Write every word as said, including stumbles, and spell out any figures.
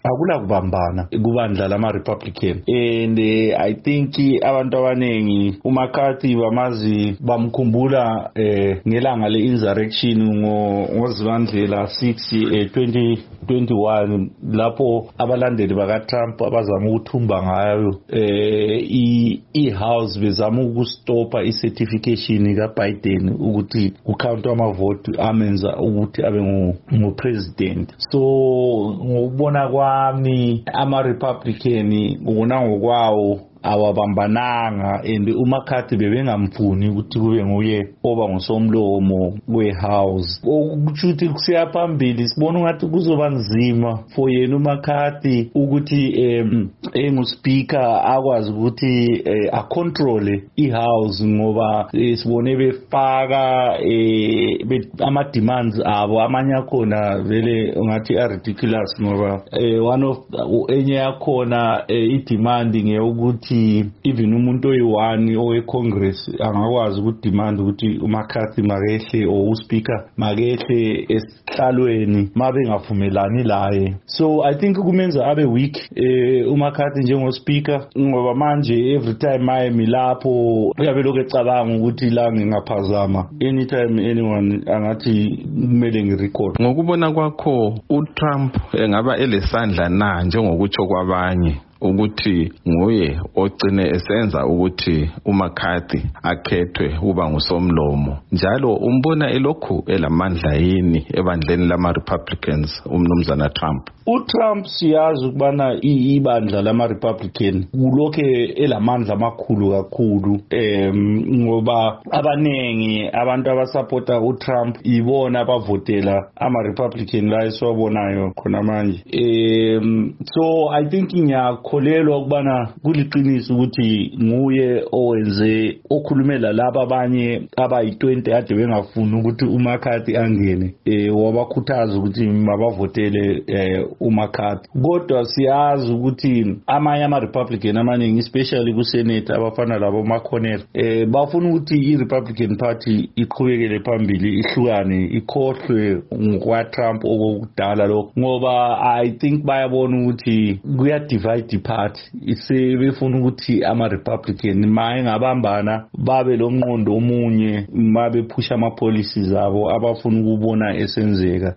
akula kubambana kubandla lama Republican, and uh, I think abantu abanengi uMcCarthy bamazi bamkhumbula eh, ngelanga le insurrection ngo ngozibandlela six eh, twenty twenty-one lapho abalandeli baka Trump abazama ukuthumba ngayo eh, i, i house bezama ukustopa i certification ka Biden ukuthi ucount amavote amenza ukuthi abe ngu president. So ngokubona kwami ama Republican ubona ngokwawo awabambananga, and uMcCarthy bebengamfuni ukuthi kube nguye oba ngusomlomo wehouse. Ukuthi kusiya phambili sibona ngathi kuzoba nzima for yena uMcCarthy ukuthi em enguspeaker akwazi ukuthi a control ihouse, ngoba sibone befaka ama demands abo amanye akhona vele ngathi are ridiculous, ngoba one of enye yakhona i demand ngeyukuthi even umuntu oyi-one owe-Congress angakwazi ukudemand ukuthi uMcCarthy makehle or uspeaker makehle esihlalweni mabe ngavumelani laye. So I think kumenza abe weak eh, uMcCarthy njengospeaker, ngoba manje every time aye milapho uyabe lokho ecabanga ukuthi la ngingaphazama anytime anyone angathi kumele ngirecord. Ngokubona kwakho uTrump engaba elesandla na njengokutsho kwabanye ukuthi nguye ogcine esenza ukuthi uMcCarthy akhethwe uba ngusomlomo, njalo umbona elokhu elamandla yini ebandleni lama Republicans umnumzana Trump? uTrump siyazi ukubana ibandla lama Republican kulokhe elamandla amakhulu kakhulu, em ngoba abanengi abantu abasupporta uTrump ibona abavotela ama Republican la esiwabonayo khona manje. Em so I think ngiyakholelwa ukubana kuliqiniso ukuthi nguye owenze okhulumela laba abanye abayi twenty ade bengafuni ukuthi uMcCarthy angene, eh wabakhuthaza ukuthi mabavotele eh uMcCarthy. Kodwa siyazi ukuthi amanye ama Republican amaningi especially ku Senate abafana labo McConnell eh bafuna ukuthi i Republican Party iqhubekele phambili ihlukane ikhohlwe ngwa Trump okudala lokho, ngoba I think bayabona ukuthi kuya divide the party. Ise befuna ukuthi ama Republican maye ngabambana babe lo ngqondo omunye mabe phusha ama policies abo abafuna ukubona esenzeka.